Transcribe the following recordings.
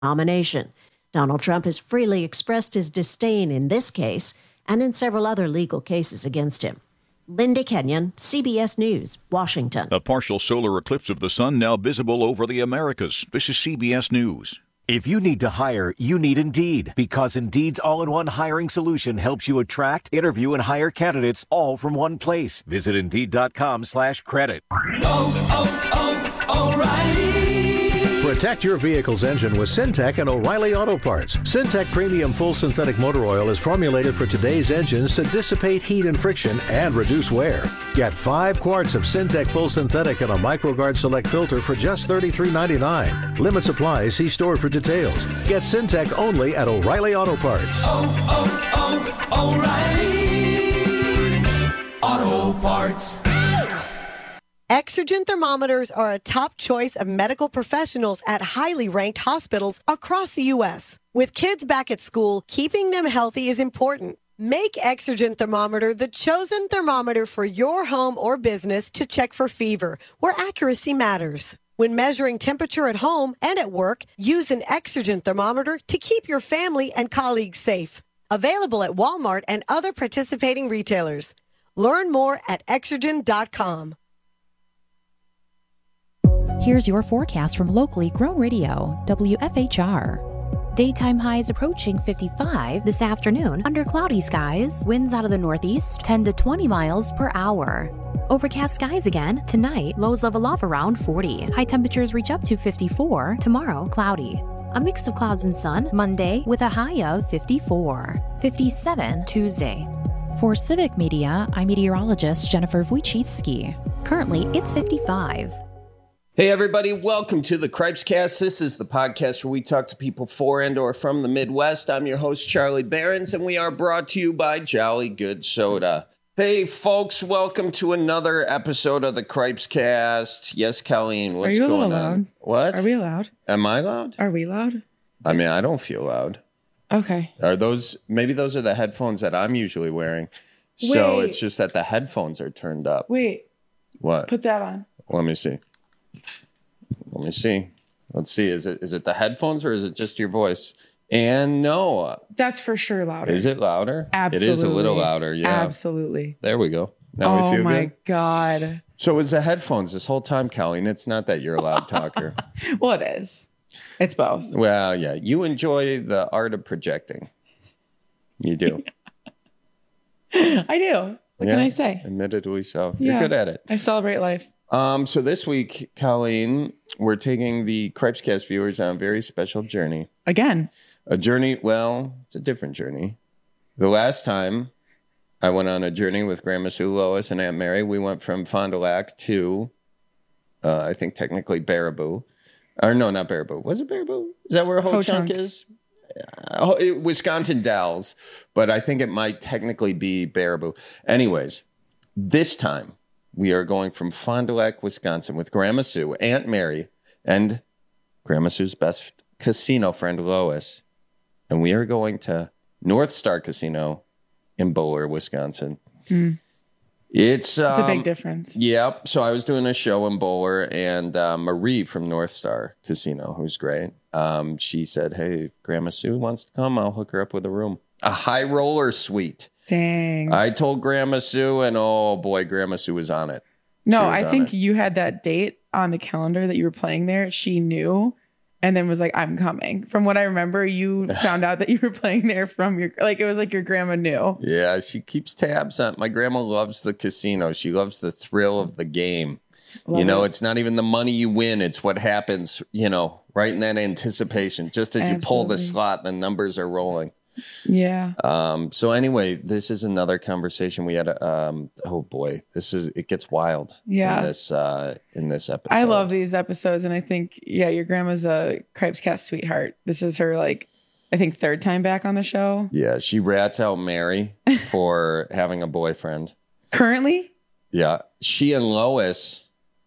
nomination. Donald Trump has freely expressed his disdain in this case and in several other legal cases against him. Linda Kenyon, CBS News, Washington. A partial solar eclipse of the sun now visible over the Americas. This is CBS News. If you need to hire, you need Indeed, because Indeed's all-in-one hiring solution helps you attract, interview, and hire candidates all from one place. Visit Indeed.com/credit. O'Reilly. Protect your vehicle's engine with Syntec and O'Reilly Auto Parts. Syntec Premium Full Synthetic Motor Oil is formulated for today's engines to dissipate heat and friction and reduce wear. Get 5 quarts of Syntec Full Synthetic and a MicroGuard Select filter for just $33.99. Limit supply. See store for details. Get Syntec only at O'Reilly Auto Parts. O'Reilly Auto Parts. Exergen thermometers are a top choice of medical professionals at highly ranked hospitals across the U.S. With kids back at school, keeping them healthy is important. Make Exergen thermometer the chosen thermometer for your home or business to check for fever, where accuracy matters. When measuring temperature at home and at work, use an Exergen thermometer to keep your family and colleagues safe. Available at Walmart and other participating retailers. Learn more at Exergen.com. Here's your forecast from locally grown radio, WFHR. Daytime highs approaching 55 this afternoon under cloudy skies, winds out of the northeast 10 to 20 miles per hour. Overcast skies again tonight, lows level off around 40. High temperatures reach up to 54. Tomorrow, cloudy. A mix of clouds and sun Monday with a high of 54. 57 Tuesday. For Civic Media, I'm meteorologist Jennifer Wojcicki. Currently, it's 55. Hey everybody, welcome to the Cripescast. This is the podcast where we talk to people for and or from the Midwest. I'm your host, Charlie Behrens, and we are brought to you by Jolly Good Soda. Hey folks, welcome to another episode of the Cripescast. Yes, Colleen, what's going on? What? Are we allowed? Am I loud? Are we loud? I mean, I don't feel loud. Okay. Maybe those are the headphones that I'm usually wearing. So it's just that the headphones are turned up. Wait. What? Put that on. Let me see. Let's see. Is it the headphones or is it just your voice? And no. That's for sure louder. Is it louder? Absolutely. It is a little louder, yeah. Absolutely. There we go. Now we feel good. Oh my God. So it's the headphones this whole time, Colleen. It's not that you're a loud talker. Well, it is. It's both. Well, yeah. You enjoy the art of projecting. You do. I do. What can I say? Admittedly so. You're good at it. I celebrate life. So this week, Colleen, we're taking the Cripescast viewers on a very special journey. Again. A journey, well, it's a different journey. The last time I went on a journey with Grandma Sue, Lois, and Aunt Mary, we went from Fond du Lac to, I think technically Baraboo. Or no, not Baraboo. Was it Baraboo? Is that where Ho-Chunk is? Wisconsin Dells. But I think it might technically be Baraboo. Anyways, this time, we are going from Fond du Lac, Wisconsin with Grandma Sue, Aunt Mary, and Grandma Sue's best casino friend, Lois. And we are going to North Star Casino in Bowler, Wisconsin. Mm. It's a big difference. Yep. So I was doing a show in Bowler, and Marie from North Star Casino, who's great, she said, hey, if Grandma Sue wants to come, I'll hook her up with a room. A high roller suite. Dang. I told Grandma Sue, and oh boy, Grandma Sue was on it. No, I think you had that date on the calendar that you were playing there. She knew and then was like, I'm coming. From what I remember, you found out that you were playing there from it was like your grandma knew. Yeah, she keeps tabs on. My grandma loves the casino. She loves the thrill of the game. It's not even the money you win. It's what happens, right in that anticipation. Just as you pull the slot, the numbers are rolling. Yeah. So anyway, this is another conversation we had. Oh boy, it gets wild. Yeah. In this episode, I love these episodes, and I think your grandma's a Cripescast sweetheart. This is her I think third time back on the show. Yeah, she rats out Mary for having a boyfriend. Currently. Yeah, she and Lois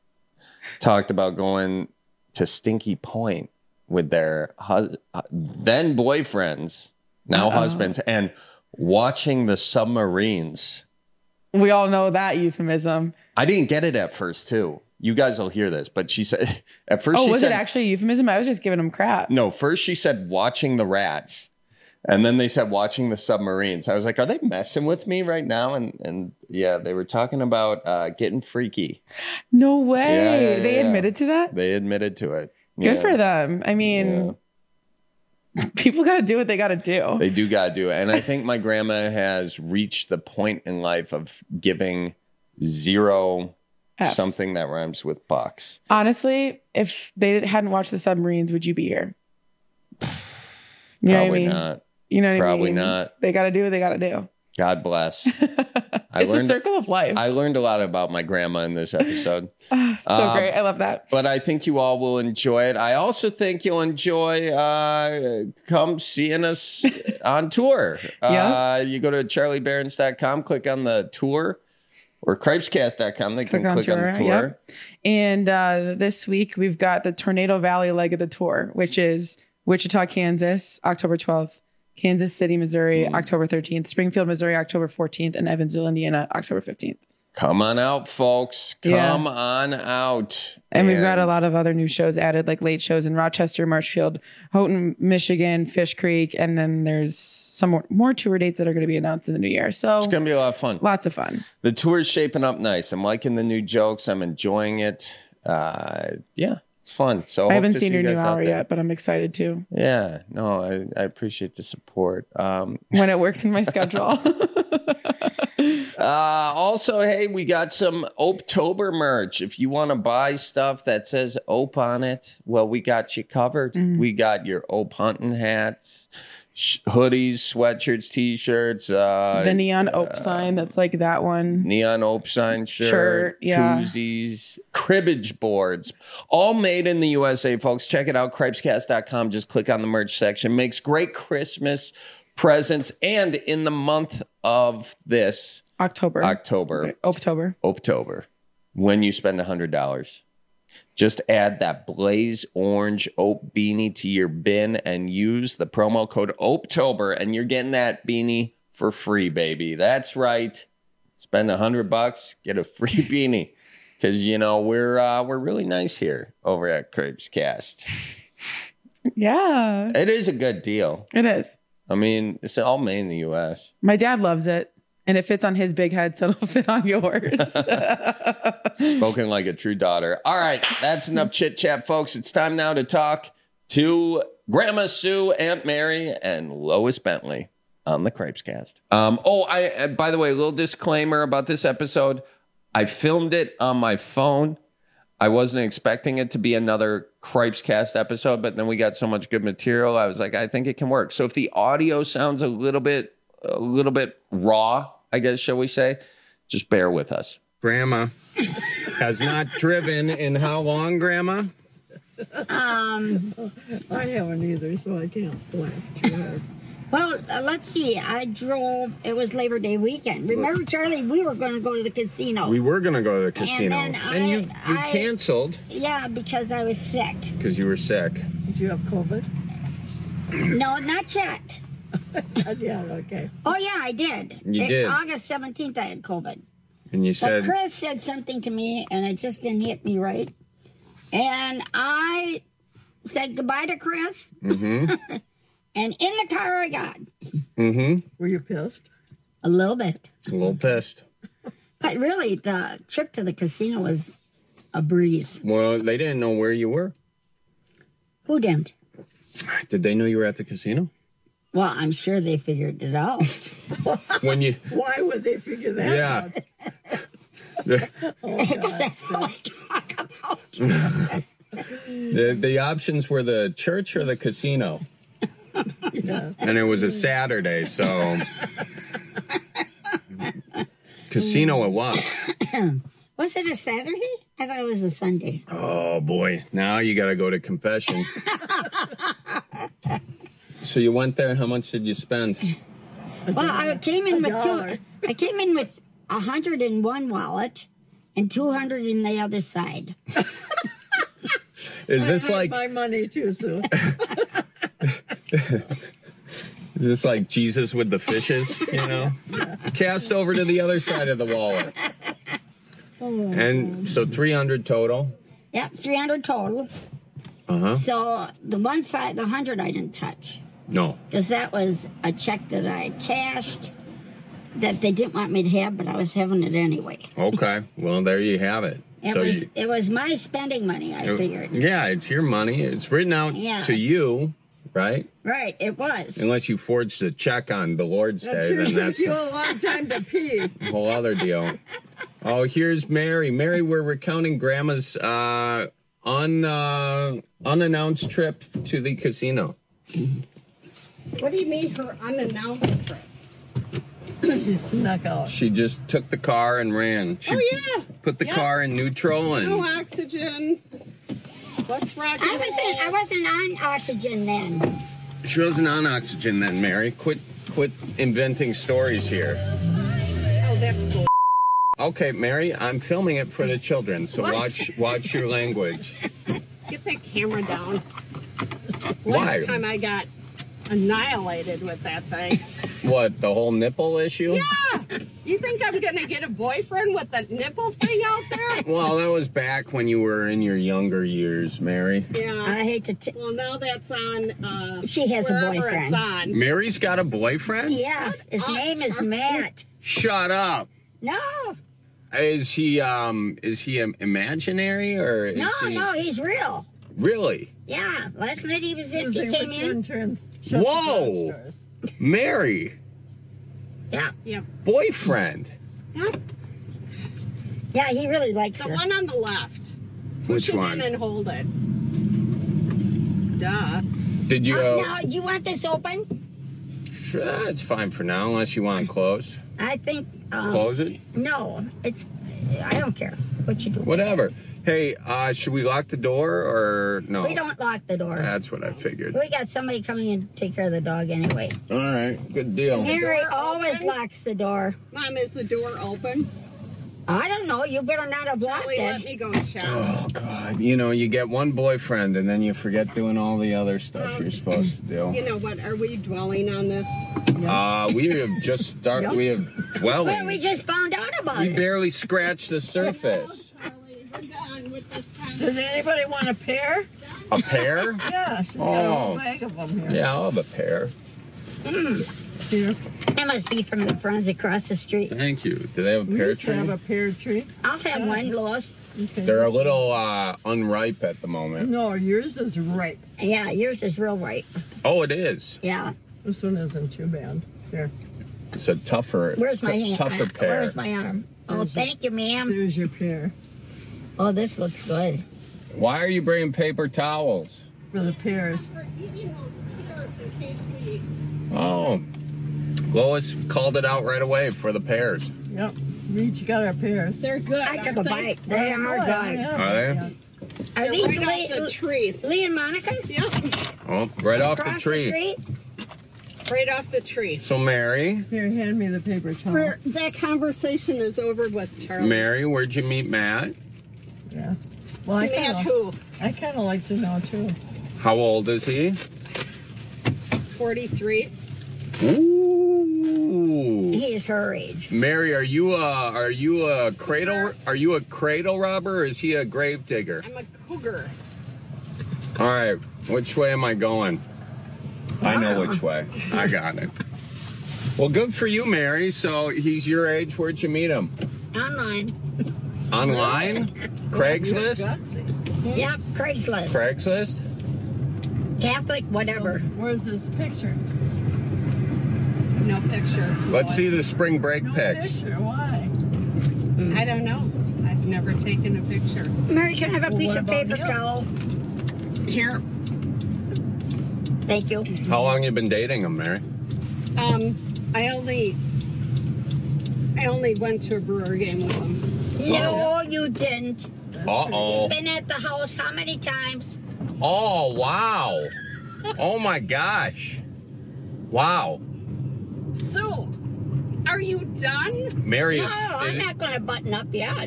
talked about going to Stinky Point with their then boyfriends. Now husbands, and watching the submarines. We all know that euphemism. I didn't get it at first, too. You guys will hear this, but she said at first. Oh, she was said, it actually a euphemism? I was just giving them crap. No, first she said watching the rats, and then they said watching the submarines. I was like, are they messing with me right now? And yeah, they were talking about getting freaky. No way. Yeah, They admitted to that? They admitted to it. Good Yeah. for them. I mean, people got to do what they got to do. They do got to do it. And I think my grandma has reached the point in life of giving 0 Fs. something that rhymes with bucks. Honestly, if they hadn't watched the submarines, would you be here? You know what I Probably mean? not. You know what I Probably mean? not. They got to do what they got to do. God bless. It's the circle of life. I learned a lot about my grandma in this episode. So great. I love that. But I think you all will enjoy it. I also think you'll enjoy come seeing us on tour. Yeah. You go to charliebarons.com, click on the tour, or cripescast.com. They can click on the tour. Yep. And this week we've got the Tornado Valley leg of the tour, which is Wichita, Kansas, October 12th. Kansas City, Missouri, October 13th. Springfield, Missouri, October 14th. And Evansville, Indiana, October 15th. Come on out, folks. Come on out. And we've got a lot of other new shows added, like late shows in Rochester, Marshfield, Houghton, Michigan, Fish Creek. And then there's some more tour dates that are going to be announced in the new year. So it's going to be a lot of fun. Lots of fun. The tour is shaping up nice. I'm liking the new jokes. I'm enjoying it. Yeah, it's fun. So I haven't seen your new hour yet, but I'm excited too. Yeah, no, I appreciate the support. When it works in my schedule. Also, hey, we got some Opetober merch. If you want to buy stuff that says Ope on it, well, we got you covered. We got your Ope hunting hats, hoodies, sweatshirts, t-shirts. The neon Ope sign, that's like that one. Neon Ope sign shirt, yeah. koozies, cribbage boards, all made in the USA, folks. Check it out, cripescast.com. Just click on the merch section. Makes great Christmas presents. And in the month of this October, when you spend $100, just add that blaze orange Ope beanie to your bin and use the promo code Opetober, and you're getting that beanie for free, baby. That's right. Spend $100, get a free beanie, because you know we're really nice here over at Crepes Cast. Yeah, it is a good deal. It is. I mean, it's all made in the U.S. My dad loves it. And it fits on his big head, so it'll fit on yours. Spoken like a true daughter. All right, that's enough chit chat, folks. It's time now to talk to Grandma Sue, Aunt Mary, and Lois Bentley on the Cripescast. By the way, a little disclaimer about this episode. I filmed it on my phone. I wasn't expecting it to be another Cripescast episode, but then we got so much good material. I was like, I think it can work. So if the audio sounds a little bit raw, I guess, shall we say, just bear with us. Grandma has not driven in how long, Grandma? I haven't either, so I can't laugh too hard. Well, let's see. I drove. It was Labor Day weekend. Remember, Charlie, we were going to go to the casino. We were going to go to the casino. And you canceled. Yeah, because I was sick. Because you were sick. Did you have COVID? No, not yet. Yeah, okay. Oh, yeah, I did. You did. August 17th, I had COVID. And you But said... Chris said something to me, and it just didn't hit me right. And I said goodbye to Chris. Mm-hmm. And in the car I got. Mm-hmm. Were you pissed? A little bit. A little pissed. But really, the trip to the casino was a breeze. Well, they didn't know where you were. Who didn't? Did they know you were at the casino? Well, I'm sure they figured it out. When you... Why would they figure that out? Because that's all I talk about. The options were the church or the casino. Yeah. And it was a Saturday, so... Casino it was. Was it a Saturday? I thought it was a Sunday. Oh, boy. Now you got to go to confession. So you went there. How much did you spend? Well, I came in with $100 in one wallet and $200 in the other side. Is this like my money too, Sue? Is this like Jesus with the fishes? You know, cast over to the other side of the wallet. And so 300 total. Yep, 300 total. Uh-huh. So the one side, the 100 I didn't touch. No. Because that was a check that I cashed that they didn't want me to have, but I was having it anyway. Okay. Well, there you have it. It was my spending money, I figured. Yeah, it's your money. It's written out to you, right? Right, it was. Unless you forged a check on the Lord's Day, then that's took you a long time to pee. a whole other deal. Oh, here's Mary. Mary, we're recounting Grandma's unannounced trip to the casino. What do you mean her unannounced trip? She snuck out. She just took the car and ran. She put the car in neutral and... No oxygen. Let's rock and roll. I wasn't on oxygen then. She wasn't on oxygen then, Mary. Quit inventing stories here. Oh, that's cool. Okay, Mary, I'm filming it for the children, so watch your language. Get that camera down. Why? Last time I got annihilated with that thing. What, the whole nipple issue? Yeah! You think I'm gonna get a boyfriend with a nipple thing out there? Well, that was back when you were in your younger years, Mary. Yeah. I hate to... Well, now that's on, she has a wherever boyfriend. It's on. Mary's got a boyfriend? Yes, his name is Matt. Shut up. No. Is he imaginary or is he... No, he's real. Really? Yeah, last night he was in. He came in. Whoa, Mary. Yeah. Yep. Boyfriend. Yep. Yeah, he really likes The her. one on the left. Which Push it one? in and hold it. Duh. Did you? Now, do you want this open? Sure, it's fine for now, unless you want to close. I think. Close it. No, it's. I don't care what you do. Whatever. Hey, should we lock the door or no? We don't lock the door. That's what I figured. We got somebody coming in to take care of the dog anyway. All right, good deal. Harry always locks the door. Mom, is the door open? I don't know. You better not have locked Charlie, let it. me go shower. Oh God! You know, you get one boyfriend and then you forget doing all the other stuff you're supposed to do. You know what? Are we dwelling on this? We have just started. We have dwelling. Well, we just found out about We it. barely scratched the surface. Charlie, we're done with this conversation. Does anybody want a pear? A pear? Yeah, she's got a whole bag of them here. Yeah, I'll have a pear. Here. It must be from the friends across the street. Thank you. Do they have a We pear used to tree? have a pear tree. I'll have one, Lois. Okay. They're a little unripe at the moment. No, yours is ripe. Yeah, yours is real right. Oh, it is. Yeah. This one isn't too bad. Here. It's a tougher. Where's my hand? Tougher pear. Where's my arm? Oh, thank you, ma'am. There's your pear. Oh, this looks good. Why are you bringing paper towels? For the pears. We're eating those pears in case we... Oh, Lois called it out right away for the pears. Yep. We each got our pears. They're good. I took a aren't bite. They are good. Are they? Are They're these right off the tree. Lee and Monica's? Yep. Oh, right off the Across tree. street? Right off the tree. So Mary, Here, hand me the paper towel. That conversation is over with, Charlie. Mary, where'd you meet Matt? Yeah. Well, I Matt kind who? of like to know too. How old is he? 43. Ooh. He's her age. Mary, are you a cradle robber or is he a grave digger? I'm a cougar. All right, which way am I going? I know which way. I got it. Well, good for you, Mary. So he's your age. Where'd you meet him? Online. Online? Craigslist? Yep, Craigslist. Craigslist? Catholic, whatever. Where's this picture? No picture. Let's see the spring break pics. Picture, why? I don't know. I've never taken a picture. Mary, can I have a piece what of about paper you? towel? Here. Thank you. How long you been dating him, Mary? I only went to a Brewer game with him. No, you didn't. Uh-oh. He's been at the house how many times? Oh, wow. Oh, my gosh. Wow. So, are you done? Mary No, is... I'm not going to button up yet.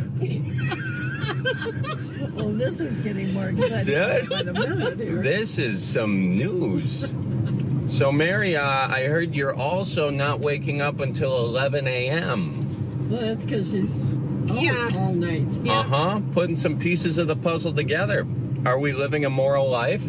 Well, this is getting more exciting Good. by the minute here. This is some news. So, Mary, I heard you're also not waking up until 11 a.m. Well, that's because she's Yeah. All night. Uh-huh. Putting some pieces of the puzzle together. Are we living a moral life?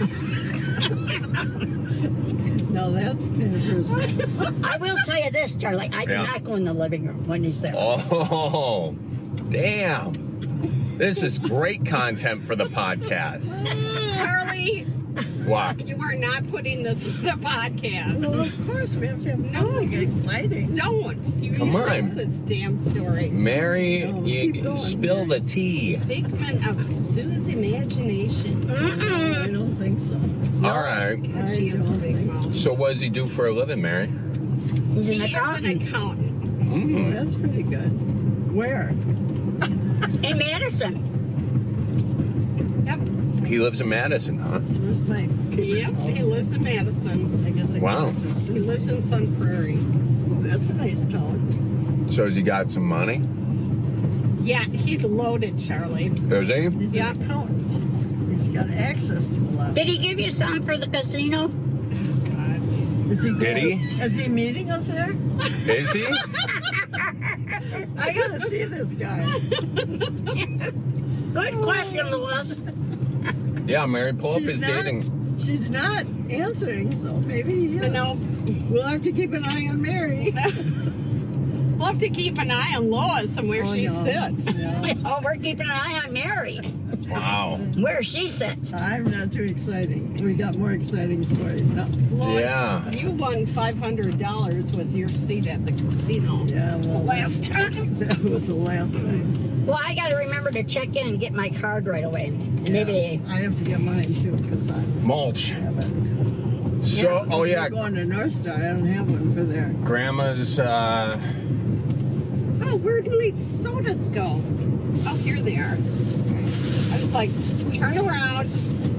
No, that's kind of personal. I will tell you this, Charlie. I do not go in the living room when he's there. Oh, damn. This is great content for the podcast. Charlie, What? you are not putting this in the podcast. Well, of course, we have to have something exciting. Don't. Come on. This damn story. Mary, you spill the tea. Figment of Sue's imagination. I don't think so. All right. I don't think so. So what does he do for a living, Mary? He's He an is an accountant accountant. Oh, that's pretty good. Where? in Madison. Yep. He lives in Madison, huh? Where's my Yep, he lives in Madison. I guess I Wow. can just He lives in Sun Prairie. That's a nice town. So has he got some money? Yeah, he's loaded, Charlie. Does he? He's Yeah. an accountant. He's got access to a lot. Did he give you some for the casino? Is he Did he? Is he meeting us there? Is he? I gotta see this guy. Good question, Lewis. Yeah, Mary, pull up his She's not- dating. She's not answering, so maybe he is. No. We'll have to keep an eye on Mary. We'll have to keep an eye on Lois and where she sits. Yeah. Oh, we're keeping an eye on Mary. Wow. Where she sits. I'm not too exciting. We got more exciting stories now. Lois, Yeah. you won $500 with your seat at the casino. Yeah, well, Last time. that was the last time. Well, I got to remember to check in and get my card right away. Maybe. I have to get mine too because I Mulch. have it. So, oh yeah, We're going to North Star. I don't have one for there. Grandma's, Oh, where do my sodas go? Oh, here they are. I was like, turn around.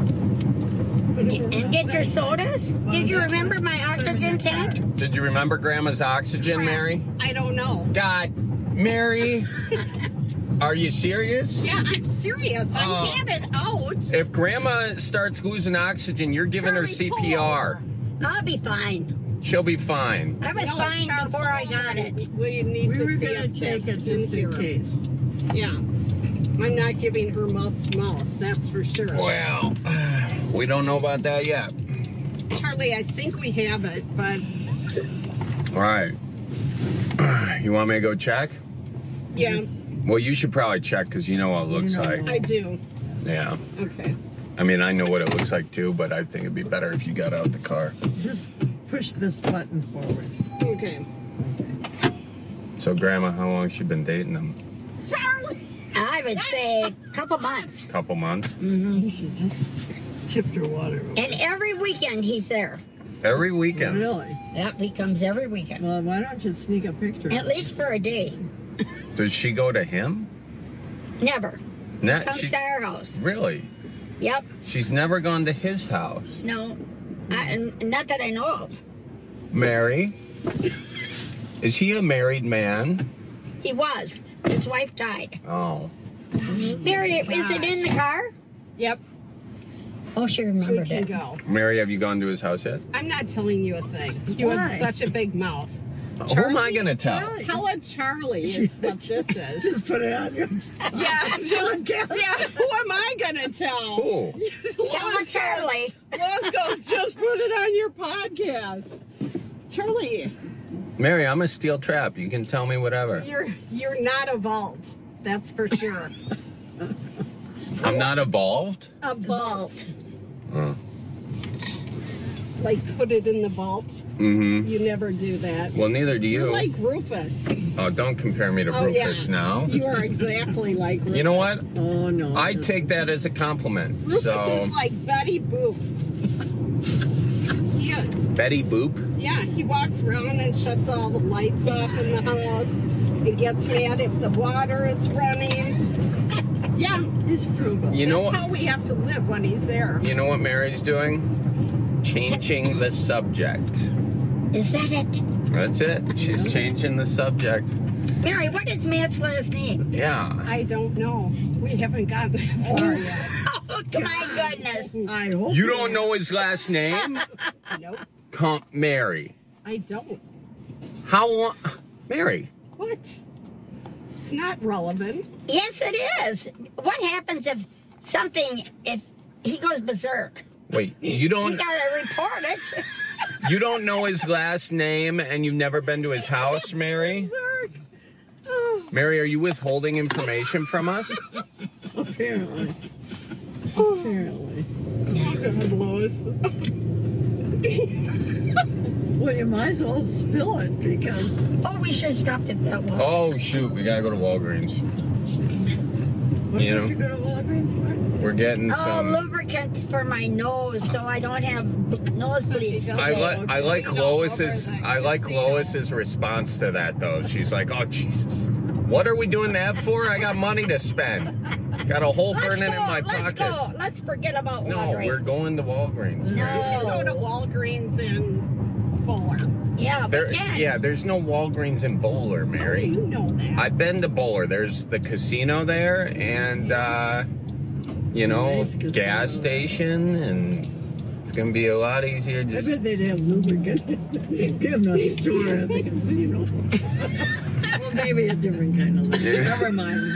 And get your sodas? Did you remember my oxygen tank? did you remember Grandma's oxygen, Mary? I don't know. God, Mary, are you serious? Yeah, I'm serious. I had it out. If Grandma starts losing oxygen, you're giving her Charlie, pull CPR. over. I'll be fine. She'll be fine. I was No, fine Charlie, before I got it. We need We to were see going to if take it that's just in here. case. Yeah. I'm not giving her mouth to mouth, that's for sure. Well, we don't know about that yet. Charlie, I think we have it, but All right. You want me to go check? yeah, Well, you should probably check because you know what it looks like. I do. Yeah. Okay. I mean, I know what it looks like too, but I think it'd be better if you got out the car. Just push this button forward. Okay. So, Grandma, how long has she been dating him? Charlie! I would say a couple months. Couple months? You should just tipped her water. And every weekend he's there. Every weekend. Really? Yep, he comes every weekend. Well, why don't you sneak a picture? At least for a day. Does she go to him? Never. No, Comes to our house. Really? Yep. She's never gone to his house. No. Not that I know of. Mary? Is he a married man? He was. His wife died. Oh. Mary, is it in the car? Yep. Oh, she We remembered can it. go. Mary, have you gone to his house yet? I'm not telling you a thing. You Why? have such a big mouth. Who am I going to tell? Tell it Charlie is what this is. Just put it on your. Yeah, yeah. Who am I gonna tell? Who? Tell it Charlie. Lois goes, just put it on your podcast. Charlie, Mary, I'm a steel trap. You can tell me whatever. you're not a vault. That's for sure. I'm not evolved? A vault. Oh. Like put it in the vault. Mm-hmm. You never do that. Well, neither do you. You're like Rufus. Oh, don't compare me to Oh, Rufus yeah. now. You are exactly like Rufus. You know what? Oh no. I take that as a compliment. Rufus So, is like Betty Boop. He is. Betty Boop. Yeah, he walks around and shuts all the lights off in the house and gets mad if the water is running. Yeah, He's frugal. You know that's what? how we have to live when he's there. You know what Mary's doing? Changing the subject. Is that it? That's it. She's changing the subject. Mary, what is Matt's last name? Yeah. I don't know. We haven't gotten that far yet. Oh, my goodness. I hope You don't know his last name? Nope, Mary. I don't. How long? Mary. What? It's not relevant. Yes, it is. What happens if he goes berserk? Wait, you You don't gotta report it. you don't know his last name and you've never been to his house, Mary? Berserk. Mary, are you withholding information from us? Apparently. Apparently. God, Lois. Well, you might as well spill it because. Oh, we should have stopped at that one. Oh shoot, we gotta go to Walgreens. What You did know. you go to Walgreens for? We're getting Oh, some. lubricant for my nose, so I don't have nosebleeds. I like Lois's response to that though. She's like, "Oh Jesus, what are we doing that for? I got money to spend. Got a hole burning in my Let's pocket." go. Let's forget about No, Walgreens. we're going to Walgreens. You can go to Walgreens in Fuller. Yeah, There, we can. yeah, there's no Walgreens in Bowler, Mary. You know that. I've been to Bowler. There's the casino there, and Nice casino. gas station, and it's gonna be a lot easier. I Just bet they'd have lubricant in a store at the casino. Well, maybe a different kind of lubricant. Yeah. Never mind.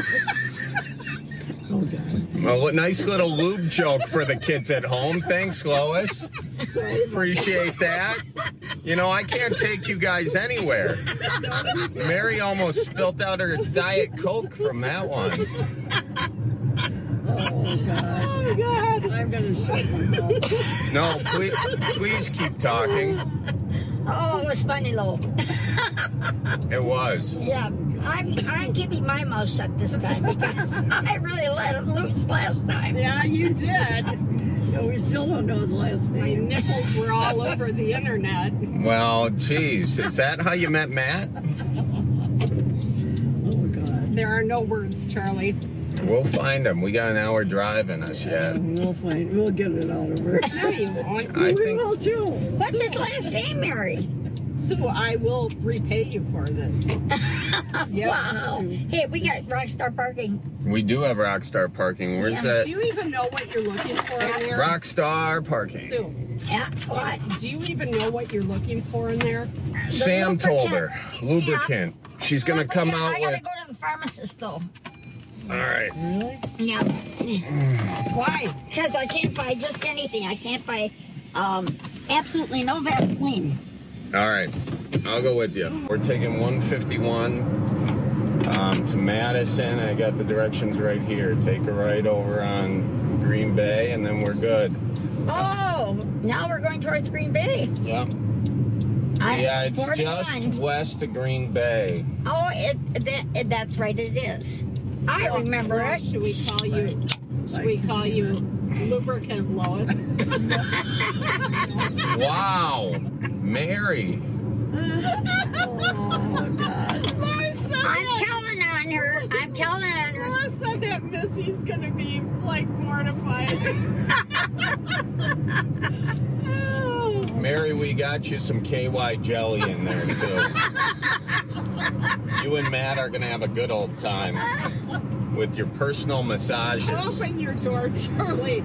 Oh, God. a nice little lube joke for the kids at home. Thanks, Lois. Appreciate that. You know, I can't take you guys anywhere. Mary almost spilt out her Diet Coke from that one. Oh, God. Oh, God. I'm going to shut my mouth. No, please keep talking. Oh, it was funny, though. It was. Yeah, I'm keeping my mouth shut this time because I really let it loose last time. Yeah, you did. No, we still don't know his last My name. nipples were all over the internet. Well, geez, is that how you met Matt? Oh, God. There are no words, Charlie. We'll find him. We got an hour drive in us yet. We'll get it out of her. No, you won't. I We think will, too. What's his last name, Mary? Sue, I will repay you for this. Yes. Wow. Hey, we got Rockstar Parking. we do have Rockstar Parking. Where's that? Do you even know what you're looking for in there? Rockstar Parking. Sue, Yeah, what? do you even know what you're looking for in there? Sam told her. Lubricant. She's going to come Yeah, out I gotta with... go to the pharmacist, though. All right. Yeah. Why? Because I can't buy just anything. I can't buy absolutely no Vaseline. All right. I'll go with you. We're taking 151 to Madison. I got the directions right here. Take a right over on Green Bay, and then we're good. Oh, now we're going towards Green Bay. Yep. Yeah, it's 41. just west of Green Bay. Oh, that's right, it is. I remember Well, it. Should we call you lubricant Lois? Wow. Mary. Lois said I'm telling on her. Lois said that Missy's gonna be like mortified. Oh. Mary, we got you some KY jelly in there, too. You and Matt are going to have a good old time with your personal massages. Open your door, Charlie.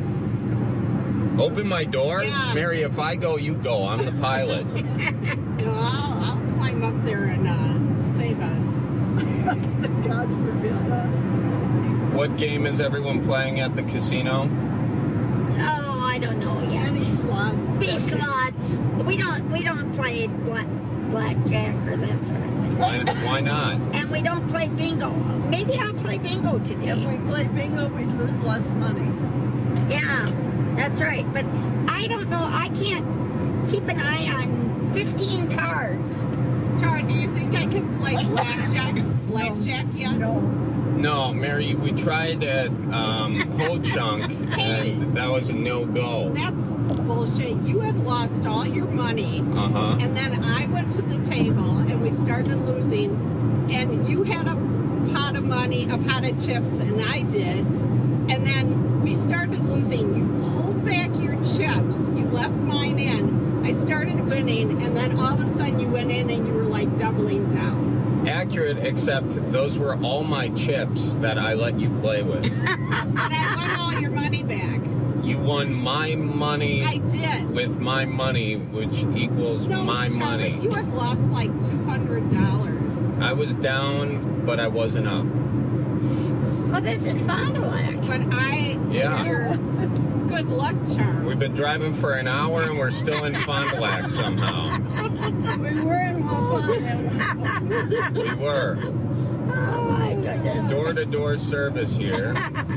Open my door? Yeah. Mary, if I go, you go. I'm the pilot. No, I'll climb up there and save us. God forbid. What game is everyone playing at the casino? Oh, I don't know yet. Any slots? Be slots. We don't play blackjack or that sort of thing. Why not? And we don't play bingo. Maybe I'll play bingo today. If we play bingo, we'd lose less money. Yeah, that's right. But I don't know. I can't keep an eye on 15 cards. Charlie, do you think I can play blackjack yet? No. No, Mary, we tried at Ho Chunk, and that was a no-go. That's bullshit. You had lost all your money. Uh-huh. And then I went to the table and we started losing. And you had a pot of money, a pot of chips, and I did. And then we started losing. You pulled back your chips. You left mine in. I started winning. And then all of a sudden you went in and you were like doubling down. Accurate, except those were all my chips that I let you play with. And I won all your money back. You won my money I did. with my money, which equals No, my Charlie, money. you had lost like $200. was. I was down, but I wasn't up. Well, this is Fond du Lac. But Yeah. your good luck charm. We've been driving for an hour and we're still in Fond du Lac somehow. We were in Waupun. We were. Oh my goodness. Door-to-door service here.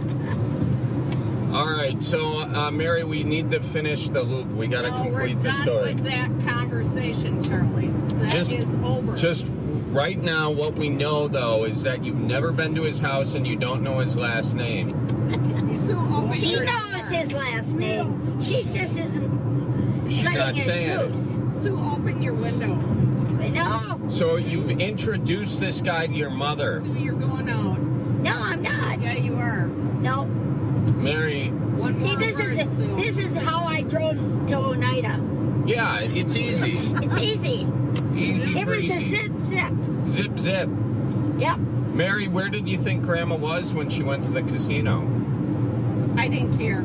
All right, so Mary, we need to finish the loop. We got to complete the story. We're done with that conversation, Charlie. That is over. Just right now, what we know though is that you've never been to his house and you don't know his last name. She knows his last name. She just isn't She's not letting it saying it. loose. Sue, open your window. No. So you've introduced this guy to your mother. Sue, you're going out. No, I'm not. Yeah, you are. No. Mary. See, this is how I drove to Oneida. Yeah, it's easy. It's easy. Easy It was a breezy. zip. Zip, zip. Yep. Mary, where did you think Grandma was when she went to the casino? I didn't care.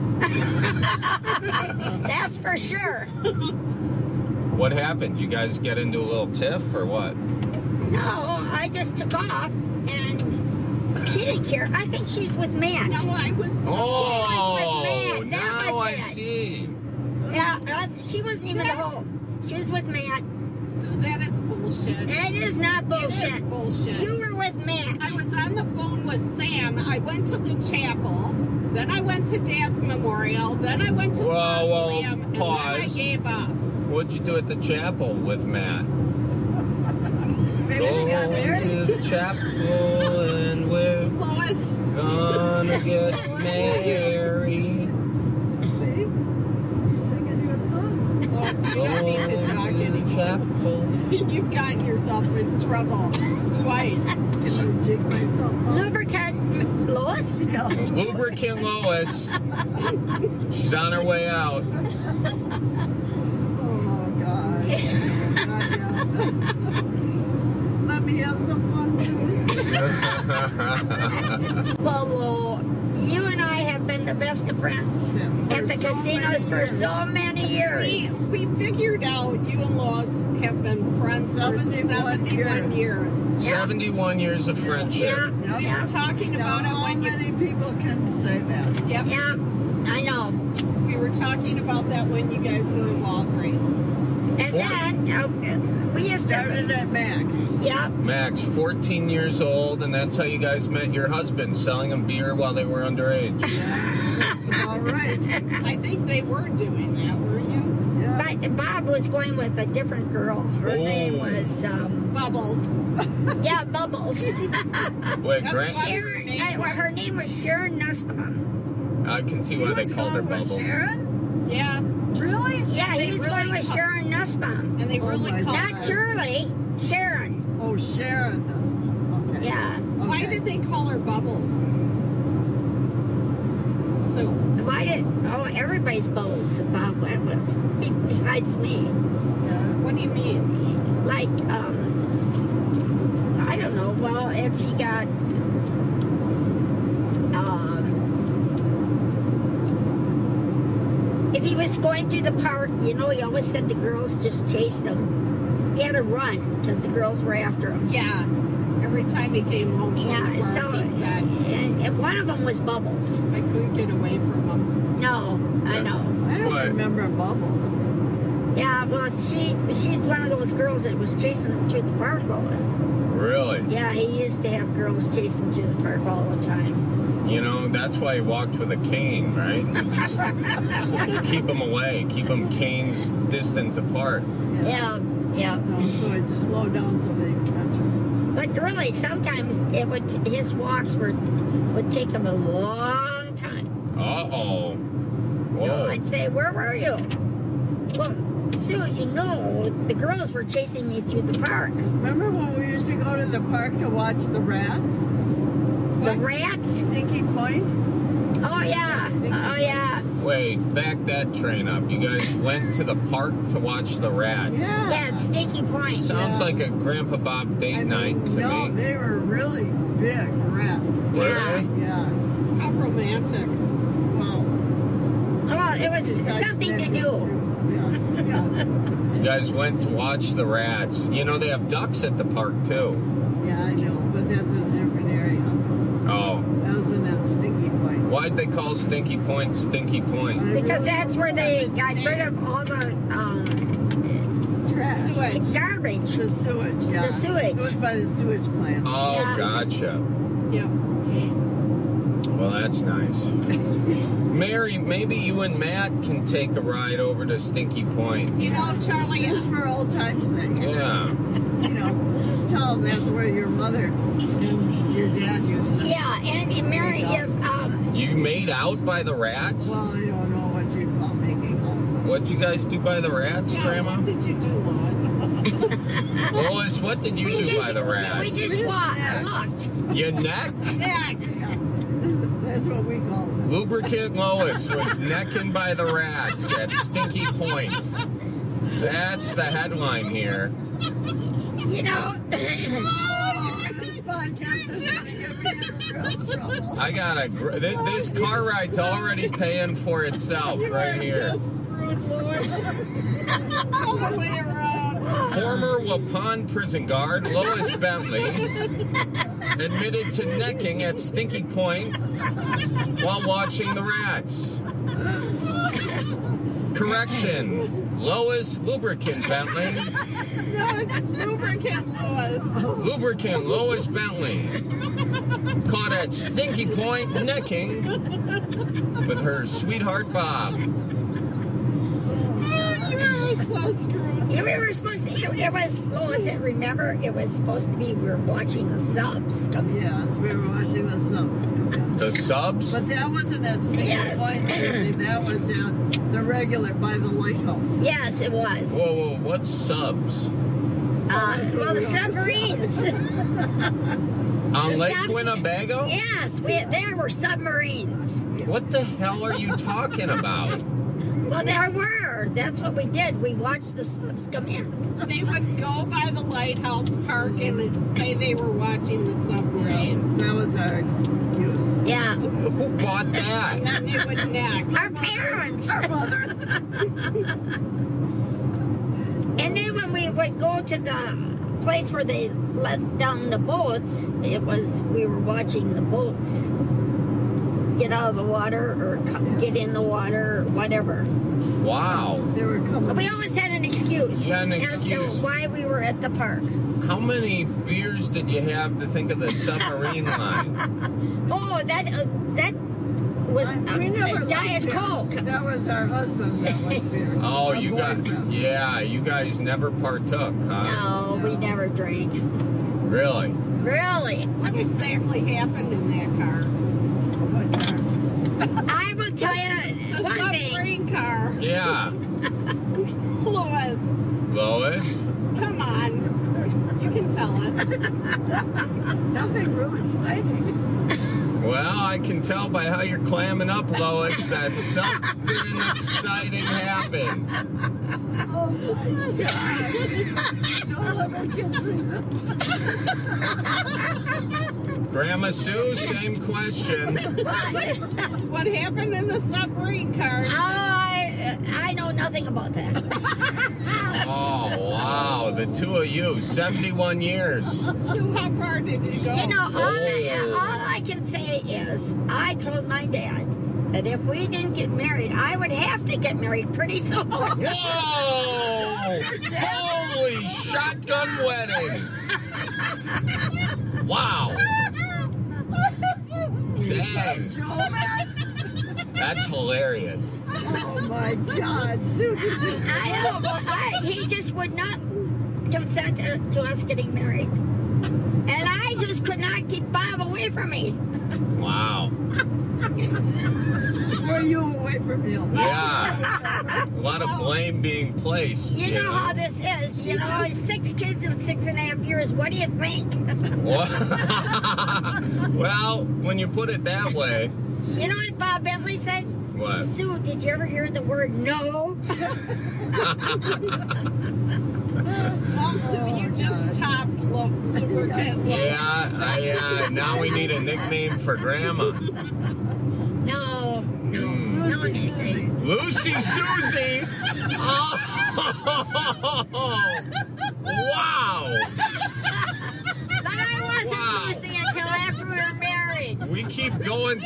That's for sure. What happened? You guys get into a little tiff or what? No, I just took off and she didn't care. I think she's with Matt. No, I was. Oh, she was with Matt. That now was I it. see. Yeah, she wasn't even at home. She was with Matt. Sue, that is bullshit. It is not bullshit. It is bullshit. You were with Matt. I was on the phone with Sam. I went to the chapel. Then I went to Dad's memorial. Then I went to the mausoleum. And then I pause. gave up. What'd you do at the chapel with Matt? Maybe Go they got married. to the chapel and we're Lois. gonna get married. See? He's singing you a song. Lois, you don't need to talk anymore. Chapel. You've gotten yourself in trouble twice. I should dig myself up. Lubricant Lois? Yeah. Lubricant Lois. She's on her way out. Oh, God. Let me have some fun, Well, you and I have been the best of friends at the so casinos many for years. so many years. We figured out you and Lois have been friends for 71 years. 71 years of friendship. Yeah, We were talking about it How when you. many people can say that? Yep. yeah, I know. We were talking about that when you guys were in Walgreens. And then we used Started to. at Max. Yep. Max, 14 years old, and that's how you guys met your husband, selling him beer while they were underage. That's all right. I think they were doing that, weren't you? But Bob was going with a different girl. Her name was Bubbles. yeah, Bubbles. Wait, Grant? Sharon. Her name was Sharon Nussbaum. I can see why they called her Bubbles. Sharon? Yeah. Really? Yeah, They he was really going with call- Sharon Nussbaum. And they really my called Not her. Shirley, Sharon. Oh, Sharon. Okay. Yeah. Why Okay. did they call her Bubbles? So, Why did? Oh, everybody's Bubbles. Bob Wentworth, besides me. what do you mean? Like, I don't know. Well, if he got, if he was going through the park, you know, he always said the girls just chased him. He had to run because the girls were after him. Yeah. Every time he came home from Yeah, the park, so, he said, and one of them was Bubbles. I couldn't get away from him. No, I know. I don't What? remember Bubbles. Yeah, well, she's one of those girls that was chasing him through the park, Lois. Really? Yeah, he used to have girls chase him through the park all the time. You know, that's why he walked with a cane, right? To just keep him away, keep them canes distance apart. Yeah, yeah. No, so it'd slow down so they'd catch him. But really, sometimes his walks would take him a long time. Uh-oh. So Whoa. I'd say, "Where were you?" Well, Sue, you know, the girls were chasing me through the park. Remember when we used to go to the park to watch the rats? The rats? Stinky Point? Oh yeah, oh yeah. Wait, back that train up. You guys went to the park to watch the rats. Yeah. Yeah, it's Stinky Point. Sounds like a Grandpa Bob date night to No, me. they were really big rats. Were Yeah. they? Yeah. How romantic. Wow. Oh, it was something to do. Yeah. You guys went to watch the rats. You know, they have ducks at the park, too. Yeah, I know, but that's in a different area. Oh. That was in that Stinky Point. Why'd they call Stinky Point Stinky Point? Because that's where they got rid of all the trash. Sewage. Garbage. The sewage, yeah. The sewage. It was by the sewage plant. Oh, Yeah. gotcha. Yep. Well, that's nice. Mary, maybe you and Matt can take a ride over to Stinky Point. You know, Charlie, Just for old time's sake. Yeah. You know, just tell them that's where your mother and your dad used to. Yeah, and Mary, if You made out by the rats? Well, I don't know what you'd call making home. What'd you guys do by the rats, Grandma? what did you do, Lois? Lois, what did you do by the rats? we just looked. You necked? Next. That's what we call it. Lubricant Lois was necking by the rats at Stinky Point. That's the headline here. You know, This podcast is going to get me in real trouble. I got this car ride's already paying for itself right here. Just screwed Lois. All the way around. Former Waupun prison guard Lois Bentley admitted to necking at Stinky Point while watching the rats. Correction, Lois Lubricant Bentley. No, it's lubricant, Lois. Lubricant Lois Bentley caught at Stinky Point necking with her sweetheart Bob. You're so screwed. we were supposed to, it was, Lois, remember, it was supposed to be, we were watching the subs come in. Yes, we were watching the subs come in. The subs? But that wasn't at Stinky Point, Julie. That was at the regular, by the lighthouse. Yes, it was. Whoa, what subs? Well, the submarines. On The Lake subs- Winnebago? Yes, there were submarines. What the hell are you talking about? Well, there were. That's what we did. We watched the subs come in. They would go by the lighthouse park and say they were watching the submarines. That was our excuse. Yeah. Who bought that? And then they would neck. Our parents. Our mothers. And then when we would go to the place where they let down the boats, we were watching the boats get out of the water or get in the water or whatever. Wow. They were coming. We always had an excuse. You had an as excuse. to why we were at the park. How many beers did you have to think of the submarine line? Oh, that was We never Diet liked Coke. beer. That was our husbands that liked beer. Oh, Our you guys never partook, huh? No, we never drank. Really? Really? What exactly happened in that car? I will tell you The one thing. submarine car. Yeah. Lois, Lois? come on. You can tell us. Nothing real exciting. Well, I can tell by how you're clamming up, Lois, that something exciting happened. Oh my God. Don't let my kids see this. Grandma Sue, same question. What happened in the submarine car? I know nothing about that. Oh, wow. The two of you, 71 years. So how far did you go? You know, all I can say is I told my dad that if we didn't get married, I would have to get married pretty soon. Whoa! Holy shotgun wedding! Wow! Dang! That's hilarious. Oh my God, Sue, did you? I know, but he just would not consent to us getting married. And I just could not keep Bob away from me. Wow. Were you away from him? Yeah. A lot of blame being placed. You know how this is. You know, 6 kids in 6.5 years. What do you think? Well, when you put it that way. You know what Bob Bentley said? What? Sue, did you ever hear the word no? Also, you just topped lubricant. Yeah, now we need a nickname for Grandma. No. No nickname. Lucy Susie! Oh! Wow! But I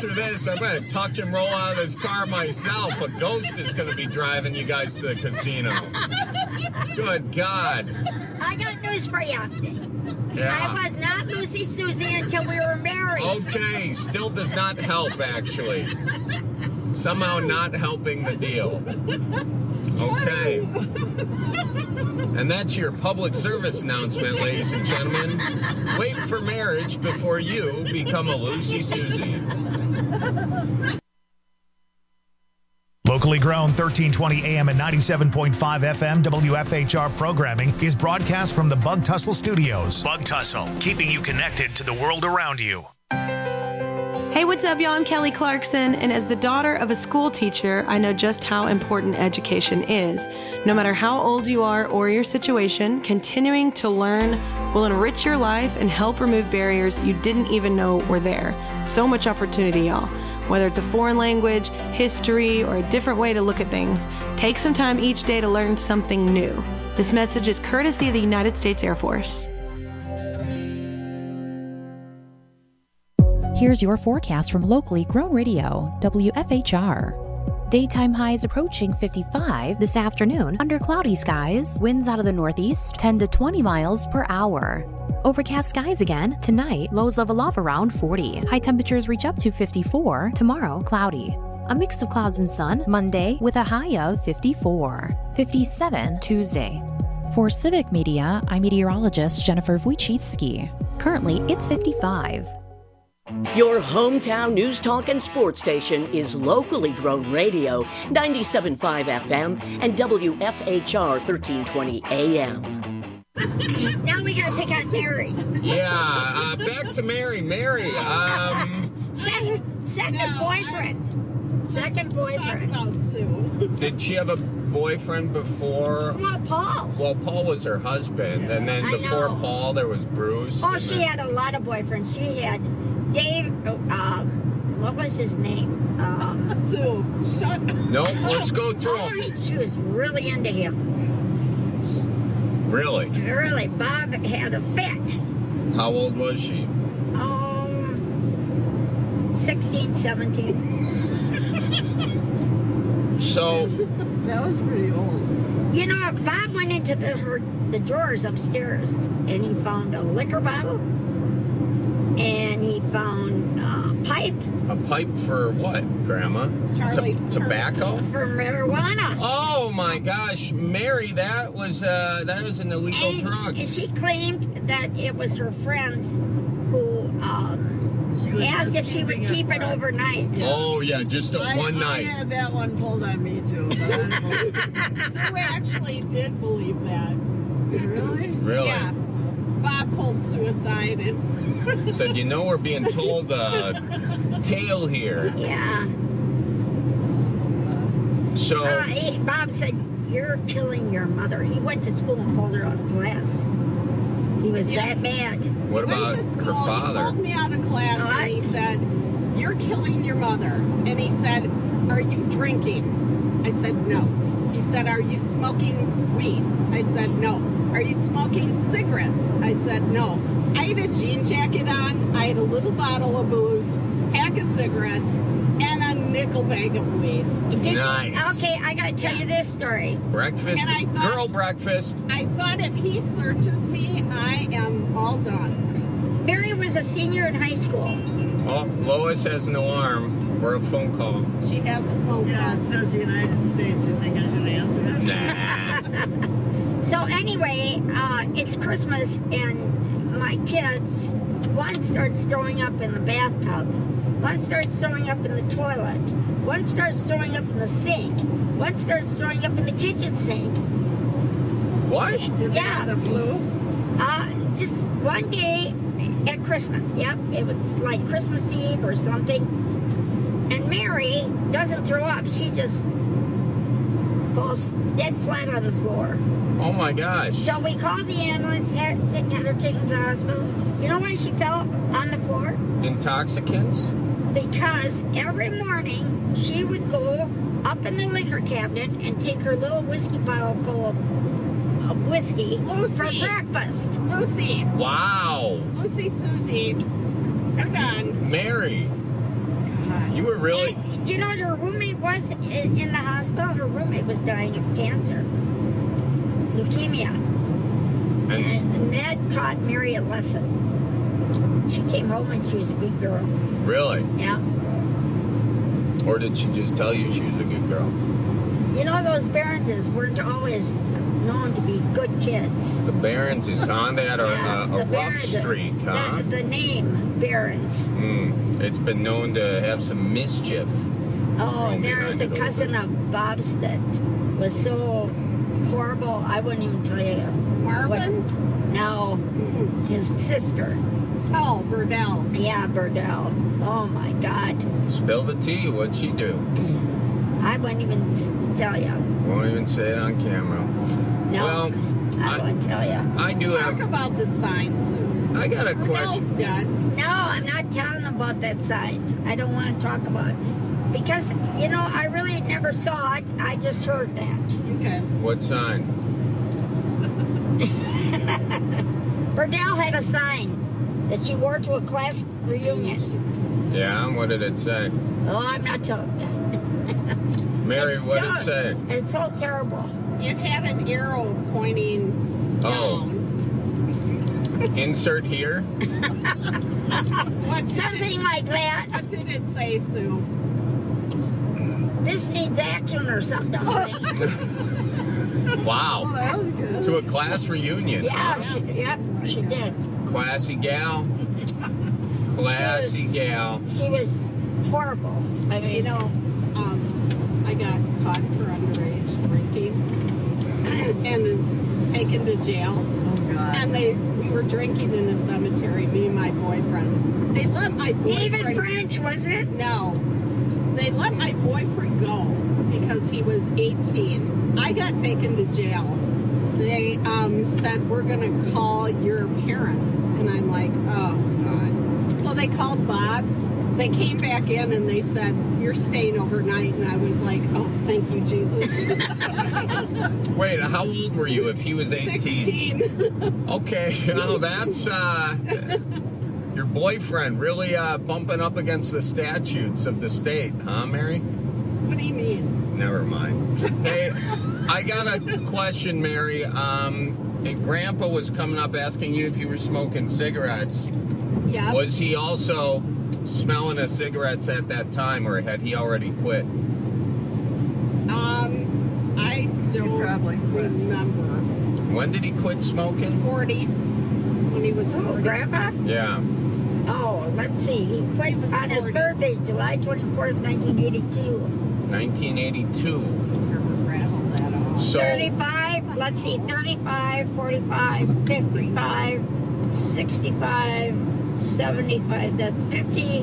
after this, I'm going to tuck and roll out of this car myself. A ghost is going to be driving you guys to the casino. Good God. I got news for you. Yeah. I was not Lucy Susie until we were married. Okay, still does not help, actually. Somehow not helping the deal. Okay. And that's your public service announcement, ladies and gentlemen. Wait for marriage before you become a Lucy Susie. Locally grown 1320 AM and 97.5 FM WFHR programming is broadcast from the Bug Tussle Studios. Bug Tussle, keeping you connected to the world around you. Hey, what's up, y'all? I'm Kelly Clarkson, and as the daughter of a school teacher, I know just how important education is. No matter how old you are or your situation, continuing to learn will enrich your life and help remove barriers you didn't even know were there. So much opportunity, y'all. Whether it's a foreign language, history, or a different way to look at things, take some time each day to learn something new. This message is courtesy of the United States Air Force. Here's your forecast from locally grown radio, WFHR. Daytime highs approaching 55 this afternoon under cloudy skies, winds out of the northeast 10 to 20 miles per hour. Overcast skies again tonight, lows level off around 40. High temperatures reach up to 54. Tomorrow, cloudy. A mix of clouds and sun Monday with a high of 54. 57 Tuesday. For Civic Media, I'm meteorologist Jennifer Wojcicki. Currently, it's 55. Your hometown news, talk, and sports station is locally grown radio, 97.5 FM and WFHR 1320 AM. Now we gotta pick on Mary. Yeah, back to Mary. Mary, Second boyfriend. Second boyfriend. Did she have a boyfriend before? Well, Paul. Well, Paul was her husband, and then before Paul, there was Bruce. Oh, she had a lot of boyfriends. She had Dave, what was his name? Sue. Shut up. No, let's go through them. She was really into him. Really? Really. Bob had a fit. How old was she? 16, 17. So that was pretty old. You know, Bob went into the drawers upstairs and he found a liquor bottle and he found a pipe. A pipe for what, Grandma? Tobacco? For marijuana. Oh my gosh, Mary, that was an illegal drug. And she claimed that it was her friends who asked if she would keep it overnight. Oh yeah, just one night. I had that one pulled on me too. Sue actually did believe that. Really? Really? Yeah. Bob pulled suicide and said, you know, we're being told a tale here. Yeah. So Bob said, you're killing your mother. He went to school and pulled her out of class. He was that mad. What about went to school, her father? He pulled me out of class and he said, you're killing your mother. And he said, are you drinking? I said, no. He said, are you smoking weed? I said, no. Are you smoking cigarettes? I said, no. I had a jean jacket on. I had a little bottle of booze, pack of cigarettes, and a nickel bag of weed. Nice. Okay, I gotta tell you this story. Breakfast, And I thought- girl breakfast. I thought if he searches me, I am all done. Mary was a senior in high school. Oh, Lois has no arm. We're a phone call. She has a phone call. Yeah, it says United States. You think I should answer it? Nah. So anyway, it's Christmas and my kids, one starts throwing up in the bathtub, one starts throwing up in the toilet, one starts throwing up in the sink, one starts throwing up in the kitchen sink. What? Did they have the flu? Just one day at Christmas. Yep, it was like Christmas Eve or something. And Mary doesn't throw up. She just falls dead flat on the floor. Oh my gosh. So we called the ambulance, had her taken to the hospital. You know why she fell on the floor? Intoxicants? Because every morning she would go up in the liquor cabinet and take her little whiskey bottle full of whiskey for breakfast. Lucy. Wow. Lucy Susie. I'm done. Mary. God. You were really... And, you know, her roommate was in the hospital. Her roommate was dying of cancer. Leukemia. And that taught Mary a lesson. She came home and she was a good girl. Really? Yeah. Or did she just tell you she was a good girl? You know, those Barronses weren't always known to be good kids. The Barronses, huh? They had a rough streak, huh? The name Barrons. It's been known to have some mischief. Oh, there was a cousin of Bob's that was so horrible, I wouldn't even tell you. Marvin? No, his sister. Oh, Burdell. Yeah, Burdell. Oh, my God. Spill the tea. What'd she do? I wouldn't even tell you. Won't even say it on camera. No, well, I wouldn't tell you. I do Talk about the sign soon. I got a question. Done. No, I'm not telling about that sign. I don't want to talk about it. Because, you know, I really never saw it. I just heard that. Okay. What sign? Burdell had a sign that she wore to a class reunion. Yeah, what did it say? Oh, I'm not telling you. Mary, what did it say? It's so terrible. It had an arrow pointing down. Insert here? Something like that. What did it say, Sue? This needs action or something. Wow. To a class reunion. Yeah, she did. Classy gal. Classy gal. She was horrible. I mean, you know, I got caught for underage drinking and taken to jail. Oh, God. And we were drinking in a cemetery, me and my boyfriend. They let my boyfriend... David French, was it? No. They let my boyfriend go because he was 18. I got taken to jail. They said, we're going to call your parents. And I'm like, oh, God. So they called Bob. They came back in and they said, you're staying overnight. And I was like, oh, thank you, Jesus. Wait, how old were you if he was 18? 16. Okay, now that's your boyfriend really bumping up against the statutes of the state, huh, Mary? What do you mean? Never mind. Hey, I got a question, Mary. Grandpa was coming up asking you if you were smoking cigarettes. Yeah. Was he also smelling of cigarettes at that time, or had he already quit? I don't probably remember. When did he quit smoking? 40. When he was 40. Grandpa? Yeah. Oh, let's see. He quit on his birthday, July 24th, 1982. 1982. So 35, let's see, 35, 45, 55, 65, 75, that's 58.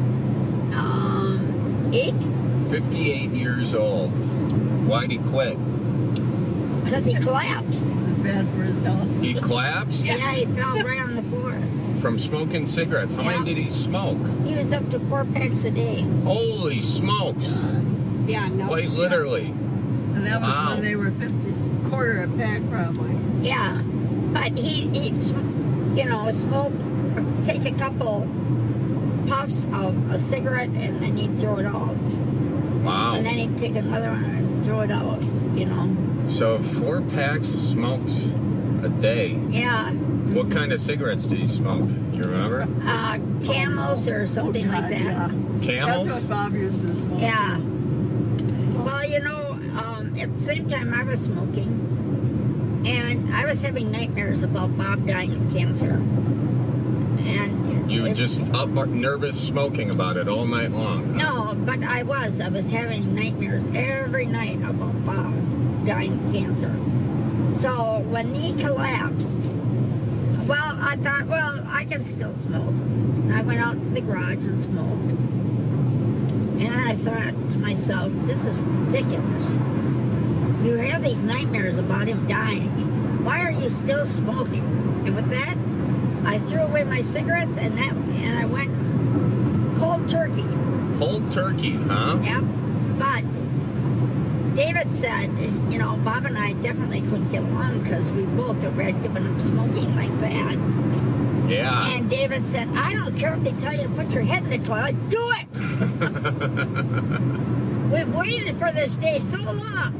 58 years old. Why'd he quit? Because he collapsed. Is it bad for his health? He collapsed? Yeah, he fell right on the floor. From smoking cigarettes. How many did he smoke? He was up to 4 packs a day. Holy smokes. Yeah, no. Quite shit. literally. And that was when they were 50, quarter a pack probably. Yeah, but he'd you know, smoke, take a couple puffs of a cigarette and then he'd throw it out. Wow. And then he'd take another one and throw it out, you know. So 4 packs of smokes a day. Yeah. What kind of cigarettes did he smoke? You remember? Camels or something like that. Yeah. Camels? That's what Bob used to smoke. Yeah. Well, you know, at the same time I was smoking, and I was having nightmares about Bob dying of cancer. And You were just up nervous smoking about it all night long. No, but I was having nightmares every night about Bob dying of cancer. So when he collapsed, well, I thought, well, I can still smoke. I went out to the garage and smoked. And I thought to myself, this is ridiculous. You have these nightmares about him dying. Why are you still smoking? And with that, I threw away my cigarettes and I went cold turkey. Cold turkey, huh? Yep. But David said, you know, Bob and I definitely couldn't get along because we both had given up smoking like that. Yeah. And David said, I don't care if they tell you to put your head in the toilet. Do it! We've waited for this day so long.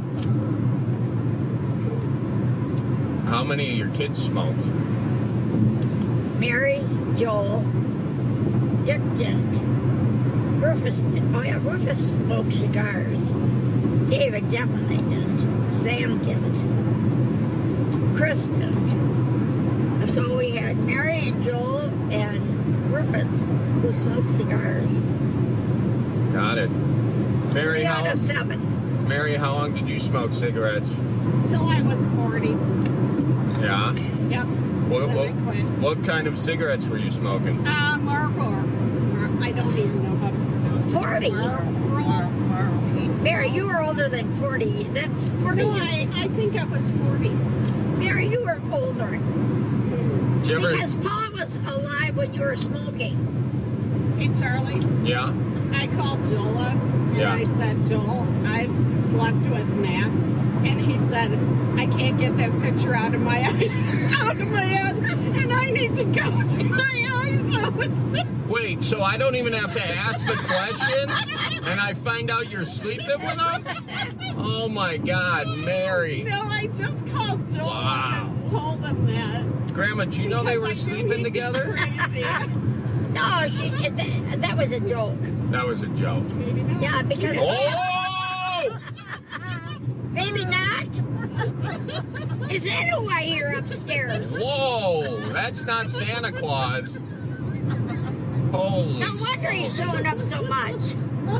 How many of your kids smoked? Mary, Joel, Dick didn't. Rufus did. Oh yeah, Rufus smoked cigars. David definitely didn't. Sam didn't. Chris didn't. So we had Mary and Joel and Rufus who smoked cigars. Got it. Mary, 3 out of 7. Mary, how long did you smoke cigarettes? Till I was 40. Yeah. Yep. What kind of cigarettes were you smoking? Marlboro. I don't even know how to pronounce 40. Mary, you were older than 40. That's 40. No, I think I was 40. Mary, you were older. Because Paul was alive when you were smoking. Hey, Charlie. Yeah? I called Joel up, and I said, Joel, I've slept with Matt. And he said, I can't get that picture out of my eyes, out of my head, and I need to gouge my eyes out. Wait, so I don't even have to ask the question, and I find out you're sleeping with him? Oh my God, Mary. No, I just called Joel and told him that. Grandma, do you know they were sleeping together? No, that was a joke. That was a joke. Yeah, because... Oh! Maybe not. Is that who I hear upstairs? Whoa, that's not Santa Claus. Holy No wonder he's showing up so much.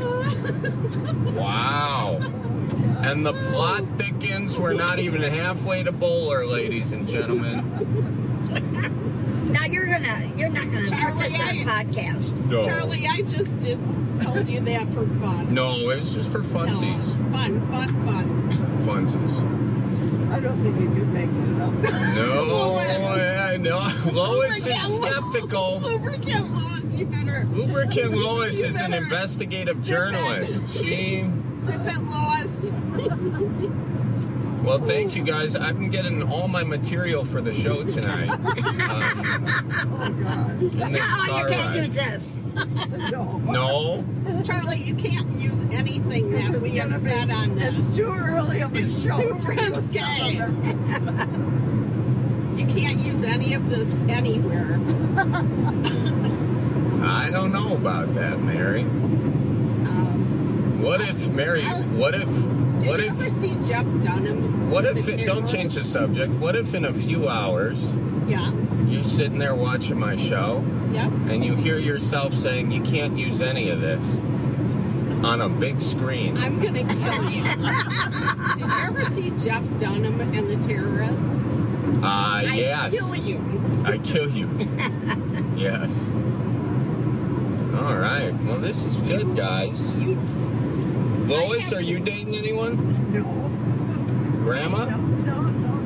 Wow. And the plot thickens. We're not even halfway to Bowler, ladies and gentlemen. Now you're not gonna put this on podcast. No. Charlie, I just told you that for fun. No, it was just for funsies. No, fun. Funsies. I don't think you could make that up. No. Lois is skeptical. Lubricant Lois, you better. Lubricant Lois is an investigative journalist. She. Sip it, Lois. Well, thank you guys. I've been getting all my material for the show tonight. No, you can't use this. No. Charlie, you can't use anything that we have said on this. It's too early of a show. Too risque. You can't use any of this anywhere. I don't know about that, Mary. What if, Mary, Did you ever see Jeff Dunham? Don't change the subject. What if in a few hours, you're sitting there watching my show, and you hear yourself saying you can't use any of this on a big screen? I'm going to kill you. Did you ever see Jeff Dunham and the Terrorists? Yes. I kill you. I kill you. Yes. All right. Well, this is good, guys. Lois, are you dating anyone? No. Grandma? No.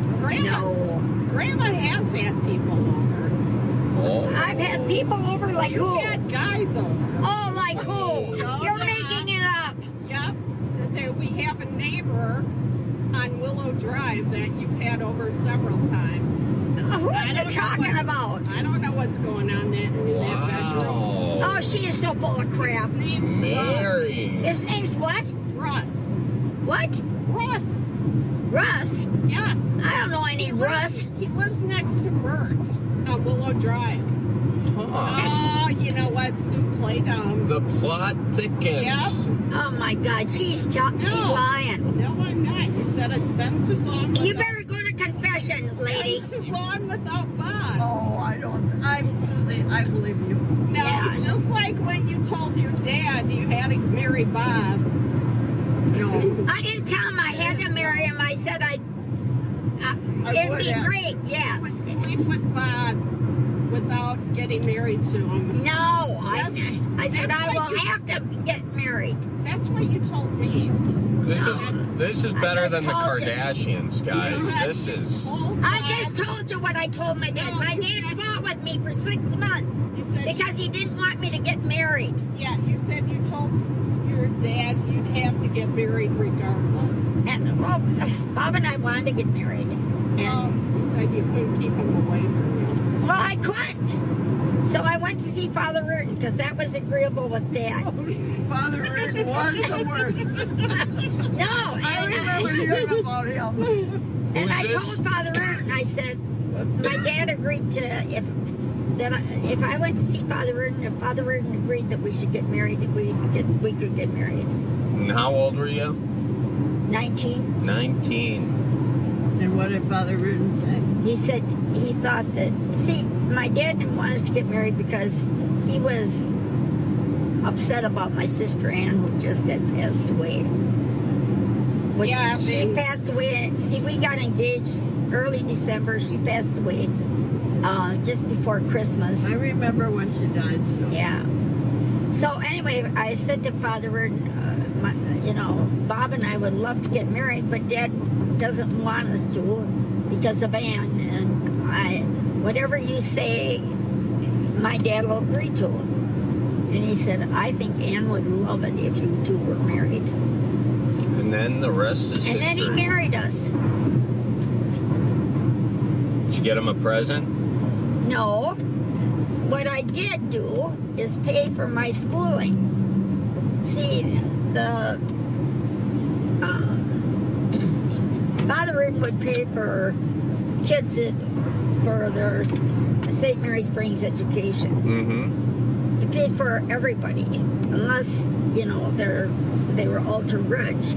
Grandma has had people over. Oh. I've had people over like You've who? had guys over. Oh, like who? Oh, You're yeah. making it up. Yep. We have a neighbor on Willow Drive that you've had over several times. Who are you talking about? I don't know what's going on in that bedroom. Oh, she is so full of crap. Mary. His name's what? Russ. What? Russ. Russ? Yes. I don't know any Russ. He lives next to Bert on Willow Drive. Oh, you know what? Sue played The plot thickens. Yep. Oh my God, she's lying. No, I'm not. You said it's been too long. You better go to confession, lady. It's been too long without Bob. Oh, Susie, I believe you. No, just like when you told your dad you had to marry Bob. No. I didn't tell him I had to marry him. I said it'd be great, yes. You would sleep with Bob without getting married to him. No, I said I will have to get married. That's what you told me. This is better than the Kardashians, guys. This is. I just told you what I told my dad. My dad fought with me for 6 months because he didn't want me to get married. Yeah, you said you told your dad you'd have to get married regardless. And Bob and I wanted to get married. And you said you couldn't keep him away from you. Well, I couldn't. So I went to see Father Urton because that was agreeable with Dad. Father Urton was the worst. No, I remember hearing about him. And I told Father Urton, I said, my dad agreed to if I went to see Father Urton, if Father Urton agreed that we should get married, we could get married. And how old were you? 19. 19. And what did Father Urton say? He said he thought that, see, my dad didn't want us to get married because he was upset about my sister Ann, who just had passed away. When she passed away, see, we got engaged early December. She passed away just before Christmas. I remember when she died, so. Yeah. So anyway, I said to Father Urton, Bob and I would love to get married, but Dad doesn't want us to because of Ann. And whatever you say, my dad will agree to. And he said, I think Ann would love it if you two were married. And then the rest is history. And then he married us. Did you get him a present? No. What I did do is pay for my schooling. See, the Father Urton would pay for kids for their St. Mary Springs education. Mm-hmm. He paid for everybody, unless, they were ultra rich.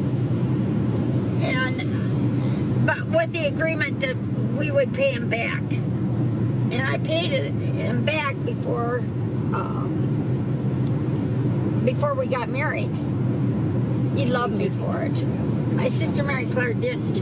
But with the agreement that we would pay him back. And I paid him back before we got married. He loved me for it. My sister Mary Claire didn't.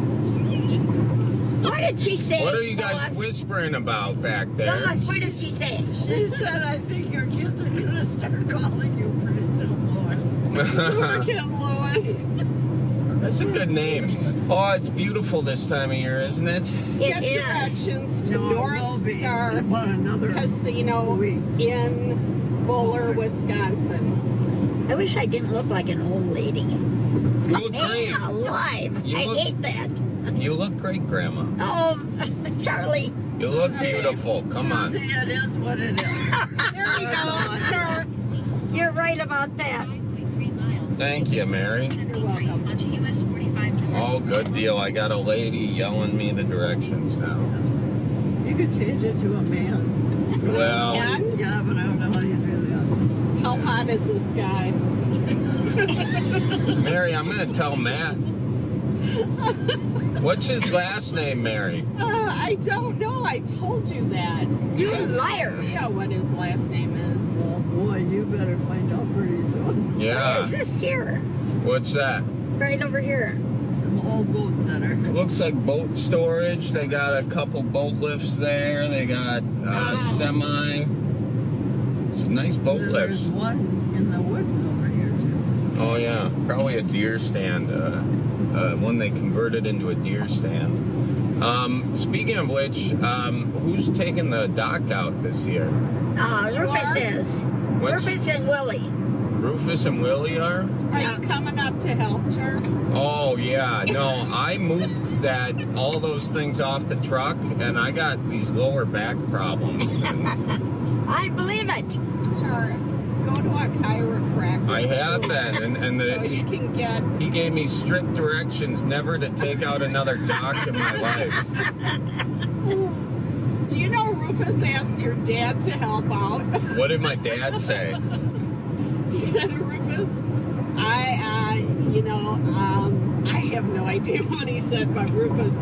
What did she say? What are you guys whispering about back there? Lois, what did she say? She said, I think your kids are going to start calling you pretty soon, Lois. Poor kid Lois. That's a good name. Oh, it's beautiful this time of year, isn't it? Get directions to North Star Casino in Bowler, Wisconsin. I wish I didn't look like an old lady. You look great. Alive. I hate that. You look great, Grandma. Oh, Charlie. You look beautiful. Come on. Susie, it is what it is. There you go, sir. You're right about that. Thank you, Mary. You're welcome. Oh, good deal. I got a lady yelling me the directions now. You could change it to a man. Well. Yeah, but I don't know how you do that. How hot is this guy? Mary, I'm going to tell Matt. What's his last name, Mary? I don't know. I told you that. You liar. You know what his last name is. Well, boy, you better find out pretty soon. Yeah. What is this here? What's that? Right over here. Some old boat center. It looks like boat storage. They got a couple boat lifts there. They got semi. Some nice boat lifts. There's one in the woods over here, too. Oh, yeah. Probably a deer stand. One they converted into a deer stand. Speaking of which, who's taking the dock out this year? Rufus is. Rufus and Willie. Rufus and Willie are? Are you coming up to help, Turk? Oh, yeah. No, I moved all those things off the truck, and I got these lower back problems. And I believe it. Turk, go to a chiropractor. I have been, and so you can get... he gave me strict directions never to take out another dock in my life. Do you know Rufus asked your dad to help out? What did my dad say? He said to Rufus, I have no idea what he said, but Rufus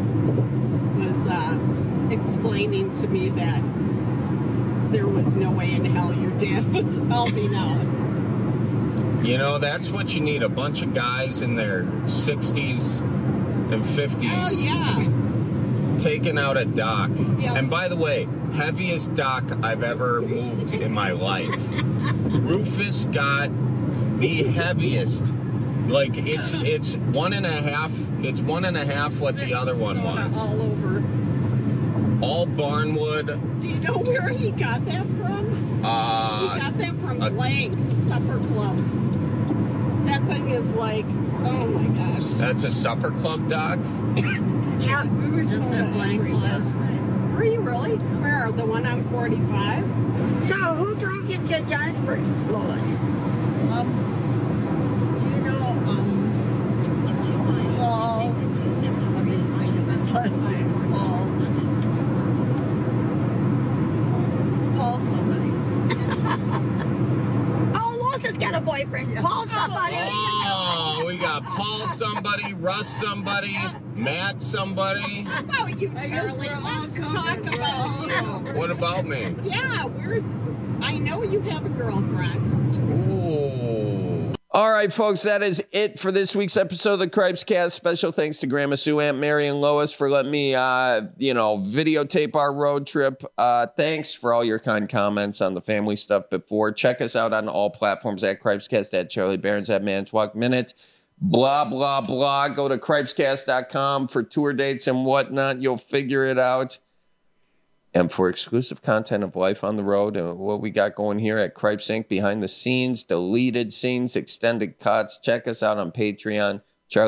was explaining to me that there was no way in hell your dad was helping out. You know, that's what you need, a bunch of guys in their 60s and 50s. Oh, yeah. Taking out a dock. Yep. And by the way, heaviest dock I've ever moved in my life. Rufus got the heaviest. Like it's 1.5. It's 1.5 what the other one was. All over. All barnwood. Do you know where he got that from? He got that from Blank's Supper Club. That thing is like, oh my gosh. That's a supper club dock? Yeah, We were just at Blank's last night. Were you really? Where? The one on 45? So, who drove you to Johnsburg, Lois? Do you know, If 2 miles, Paul? exit 273 to West Let's see, Paul somebody. Oh, Lois has got a boyfriend. Paul somebody. Oh, we got Paul somebody, Russ somebody, Matt somebody. How about you, Charlie? Let's talk about you. What about me? Yeah, I know you have a girlfriend. Ooh. All right, folks, that is it for this week's episode of the Cripes Cast. Special thanks to Grandma Sue, Aunt Mary, and Lois for letting me, videotape our road trip. Thanks for all your kind comments on the family stuff before. Check us out on all platforms at Cripescast, at Charlie Barons, at Manitowoc Minute, blah, blah, blah. Go to cripescast.com for tour dates and whatnot. You'll figure it out. And for exclusive content of life on the road and what we got going here at Cripes Inc., behind the scenes, deleted scenes, extended cuts, check us out on Patreon,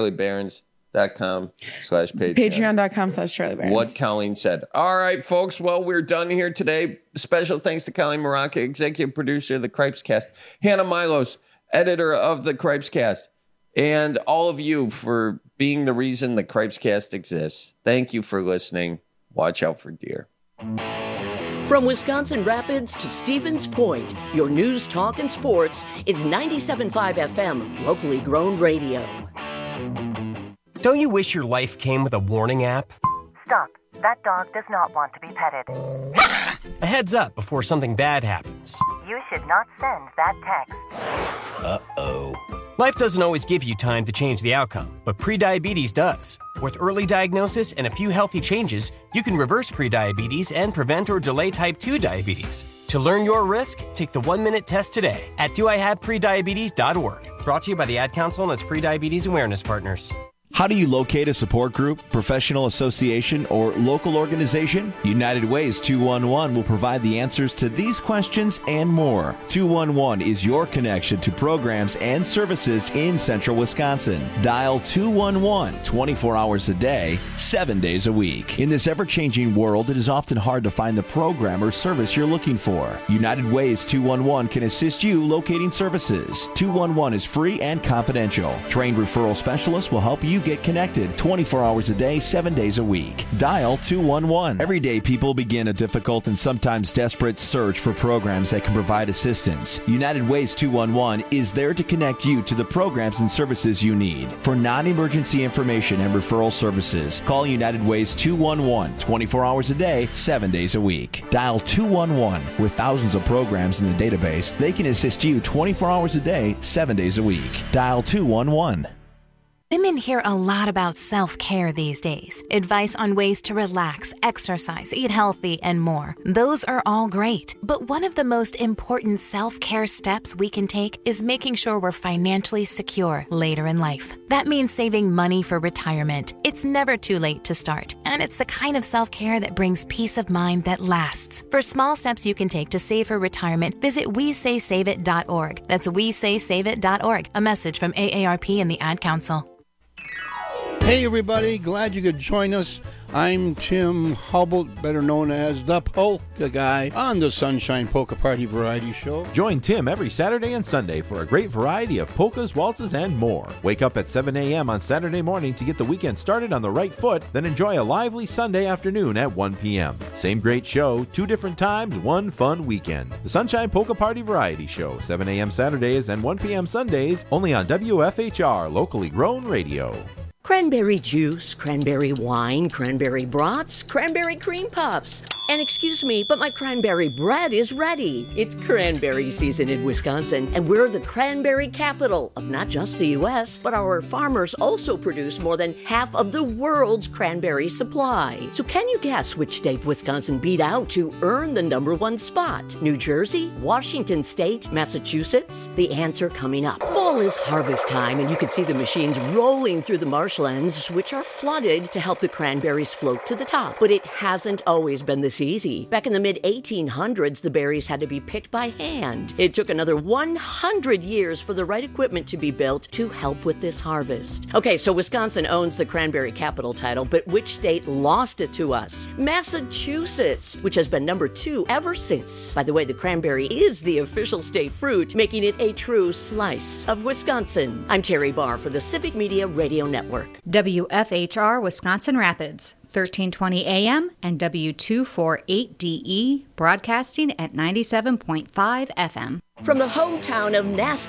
charliebarons.com/Patreon. Patreon.com/Charlie Barons. What Colleen said. All right, folks. Well, we're done here today. Special thanks to Colleen Maranka, executive producer of the Cripes Cast, Hannah Milos, editor of the Cripes Cast, and all of you for being the reason the Cripes Cast exists. Thank you for listening. Watch out for deer. From Wisconsin Rapids to Stevens Point, your news, talk, and sports is 97.5 FM, locally grown radio. Don't you wish your life came with a warning app? Stop. That dog does not want to be petted. A heads up before something bad happens. You should not send that text. Uh-oh. Life doesn't always give you time to change the outcome, but prediabetes does. With early diagnosis and a few healthy changes, you can reverse prediabetes and prevent or delay type 2 diabetes. To learn your risk, take the 1-minute test today at doihaveprediabetes.org. Brought to you by the Ad Council and its prediabetes awareness partners. How do you locate a support group, professional association, or local organization? United Ways 211 will provide the answers to these questions and more. 211 is your connection to programs and services in central Wisconsin. Dial 211 24 hours a day, 7 days a week. In this ever-changing world, it is often hard to find the program or service you're looking for. United Ways 211 can assist you locating services. 211 is free and confidential. Trained referral specialists will help you get connected 24 hours a day, 7 days a week. Dial 211. Every day, people begin a difficult and sometimes desperate search for programs that can provide assistance. United Ways 211 is there to connect you to the programs and services you need. For non-emergency information and referral services, call United Ways 211 24 hours a day, 7 days a week. Dial 211. With thousands of programs in the database, they can assist you 24 hours a day, 7 days a week. Dial 211. Women hear a lot about self-care these days. Advice on ways to relax, exercise, eat healthy, and more. Those are all great. But one of the most important self-care steps we can take is making sure we're financially secure later in life. That means saving money for retirement. It's never too late to start. And it's the kind of self-care that brings peace of mind that lasts. For small steps you can take to save for retirement, visit WeSaySaveIt.org. That's WeSaySaveIt.org. A message from AARP and the Ad Council. Hey everybody, glad you could join us. I'm Tim Hubble, better known as the Polka Guy, on the Sunshine Polka Party Variety Show. Join Tim every Saturday and Sunday for a great variety of polkas, waltzes, and more. Wake up at 7 a.m. on Saturday morning to get the weekend started on the right foot, then enjoy a lively Sunday afternoon at 1 p.m. Same great show, 2 different times, 1 fun weekend. The Sunshine Polka Party Variety Show, 7 a.m. Saturdays and 1 p.m. Sundays, only on WFHR, locally grown radio. Cranberry juice, cranberry wine, cranberry brats, cranberry cream puffs. And excuse me, but my cranberry bread is ready. It's cranberry season in Wisconsin, and we're the cranberry capital of not just the U.S., but our farmers also produce more than half of the world's cranberry supply. So can you guess which state Wisconsin beat out to earn the #1 spot? New Jersey, Washington State, Massachusetts? The answer coming up. Fall is harvest time, and you can see the machines rolling through the marshlands, which are flooded to help the cranberries float to the top. But it hasn't always been this this easy. Back in the mid-1800s, the berries had to be picked by hand. It took another 100 years for the right equipment to be built to help with this harvest. Okay, so Wisconsin owns the cranberry capital title, but which state lost it to us? Massachusetts, which has been number 2 ever since. By the way, the cranberry is the official state fruit, making it a true slice of Wisconsin. I'm Terry Barr for the Civic Media Radio Network. WFHR Wisconsin Rapids, 1320 AM and W248DE, broadcasting at 97.5 FM. From the hometown of NASCAR